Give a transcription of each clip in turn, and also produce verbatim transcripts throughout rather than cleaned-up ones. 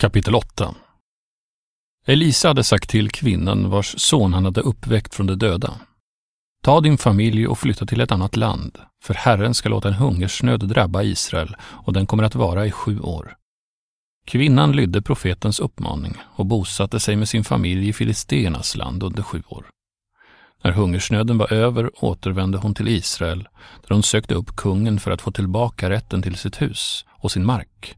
Kapitel åtta. Elisa hade sagt till kvinnan vars son han hade uppväckt från de döda: Ta din familj och flytta till ett annat land, för Herren ska låta en hungersnöd drabba Israel, och den kommer att vara i sju år. Kvinnan lydde profetens uppmaning och bosatte sig med sin familj i Filisteernas land under sju år. När hungersnöden var över återvände hon till Israel, där hon sökte upp kungen för att få tillbaka rätten till sitt hus och sin mark.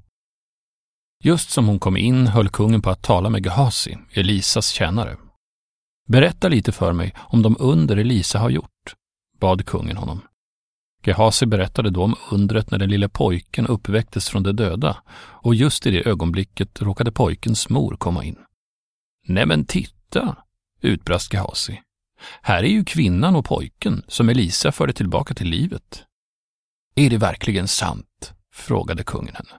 Just som hon kom in höll kungen på att tala med Gehasi, Elisas tjänare. Berätta lite för mig om de under Elisa har gjort, bad kungen honom. Gehasi berättade då om undret när den lille pojken uppväcktes från de döda, och just i det ögonblicket råkade pojkens mor komma in. Nej men titta, utbrast Gehasi. Här är ju kvinnan och pojken som Elisa förde tillbaka till livet. Är det verkligen sant? Frågade kungen henne.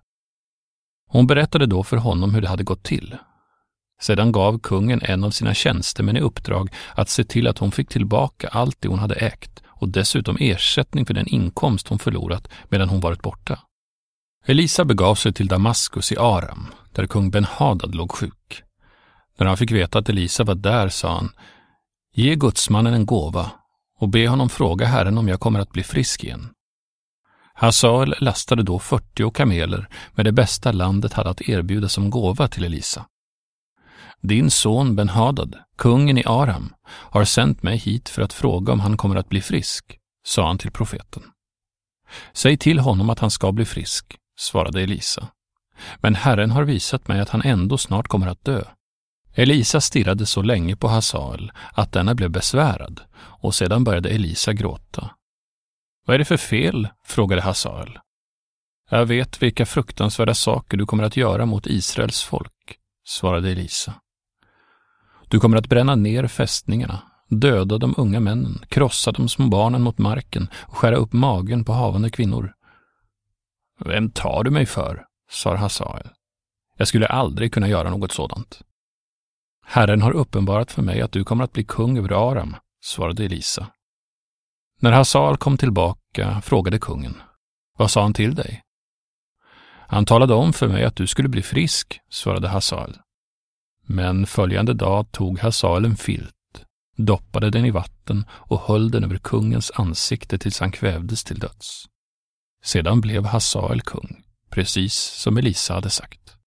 Hon berättade då för honom hur det hade gått till. Sedan gav kungen en av sina tjänstemän i uppdrag att se till att hon fick tillbaka allt det hon hade ägt och dessutom ersättning för den inkomst hon förlorat medan hon varit borta. Elisa begav sig till Damaskus i Aram, där kung Ben-Hadad låg sjuk. När han fick veta att Elisa var där sa han: Ge gudsmannen en gåva och be honom fråga Herren om jag kommer att bli frisk igen. Hazael lastade då fyrtio kameler med det bästa landet hade att erbjuda som gåva till Elisa. Din son Ben-Hadad, kungen i Aram, har sänt mig hit för att fråga om han kommer att bli frisk, sa han till profeten. Säg till honom att han ska bli frisk, svarade Elisa. Men Herren har visat mig att han ändå snart kommer att dö. Elisa stirrade så länge på Hazael att denna blev besvärad, och sedan började Elisa gråta. Vad är det för fel? Frågade Hazael. Jag vet vilka fruktansvärda saker du kommer att göra mot Israels folk, svarade Elisa. Du kommer att bränna ner fästningarna, döda de unga männen, krossa de små barnen mot marken och skära upp magen på havande kvinnor. Vem tar du mig för? Sa Hazael. Jag skulle aldrig kunna göra något sådant. Herren har uppenbarat för mig att du kommer att bli kung över Aram, svarade Elisa. När Hazael kom tillbaka frågade kungen: Vad sa han till dig? Han talade om för mig att du skulle bli frisk, svarade Hazael. Men följande dag tog Hazael en filt, doppade den i vatten och höll den över kungens ansikte tills han kvävdes till döds. Sedan blev Hazael kung, precis som Elisa hade sagt.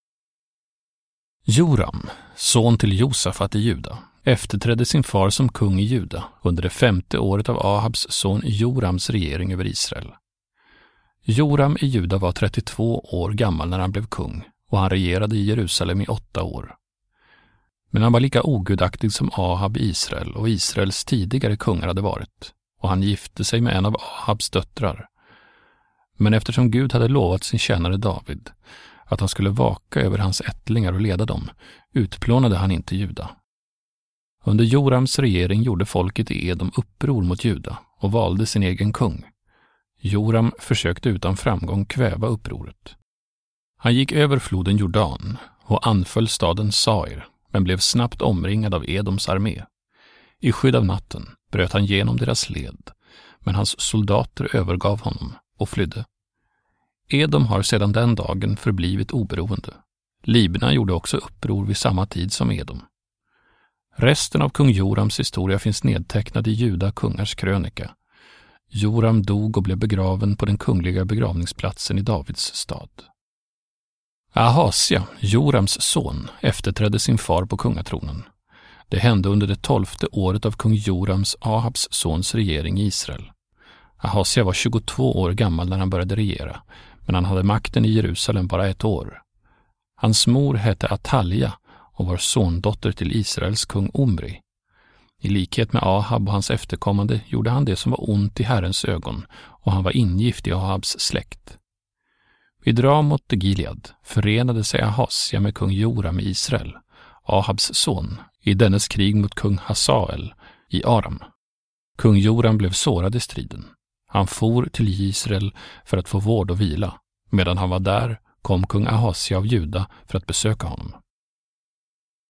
Joram, son till Josafat i Juda, efterträdde sin far som kung i Juda under det femte året av Ahabs son Jorams regering över Israel. Joram i Juda var trettiotvå år gammal när han blev kung, och han regerade i Jerusalem i åtta år. Men han var lika ogudaktig som Ahab i Israel och Israels tidigare kungar hade varit, och han gifte sig med en av Ahabs döttrar. Men eftersom Gud hade lovat sin tjänare David att han skulle vaka över hans ättlingar och leda dem, utplånade han inte Juda. Under Jorams regering gjorde folket i Edom uppror mot Juda och valde sin egen kung. Joram försökte utan framgång kväva upproret. Han gick över floden Jordan och anföll staden Sair, men blev snabbt omringad av Edoms armé. I skydd av natten bröt han genom deras led, men hans soldater övergav honom och flydde. Edom har sedan den dagen förblivit oberoende. Libna gjorde också uppror vid samma tid som Edom. Resten av kung Jorams historia finns nedtecknad i Juda kungars krönika. Joram dog och blev begraven på den kungliga begravningsplatsen i Davids stad. Ahasja, Jorams son, efterträdde sin far på kungatronen. Det hände under det tolfte året av kung Jorams, Ahabs sons regering i Israel. Ahasja var tjugotvå år gammal när han började regera, men han hade makten i Jerusalem bara ett år. Hans mor hette Atalja och var sondotter till Israels kung Omri. I likhet med Ahab och hans efterkommande gjorde han det som var ont i Herrens ögon, och han var ingift i Ahabs släkt. Vid Ramot Gilead förenade sig Ahasja med kung Joram i Israel, Ahabs son, i dennes krig mot kung Hazael i Aram. Kung Joram blev sårad i striden. Han for till Israel för att få vård och vila. Medan han var där kom kung Ahasja av Juda för att besöka honom.